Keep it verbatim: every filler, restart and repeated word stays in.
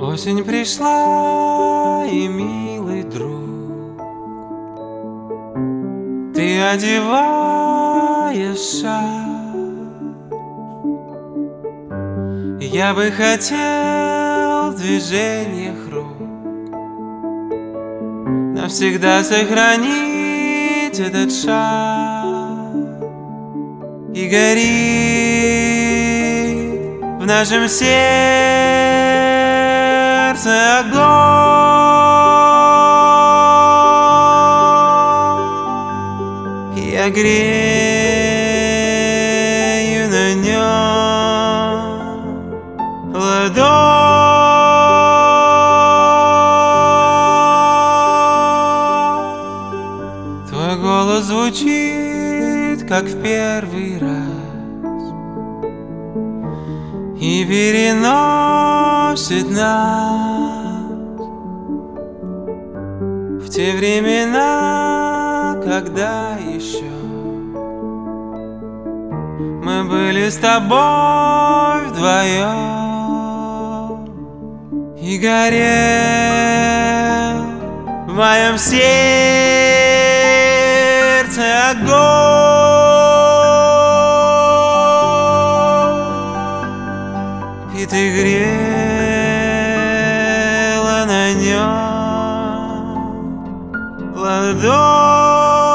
Осень пришла, и, милый друг, ты одеваешь шаль. Я бы хотел в движениях рук навсегда сохранить этот шаль. И горит в нашем сердце огонь. Я грею на нем ладонь. Твой голос звучит, как в первый раз, и переносит нас в те времена, когда еще мы были с тобой вдвоем. И горел в моем сердце огонь, и ты грела на нем ладонь.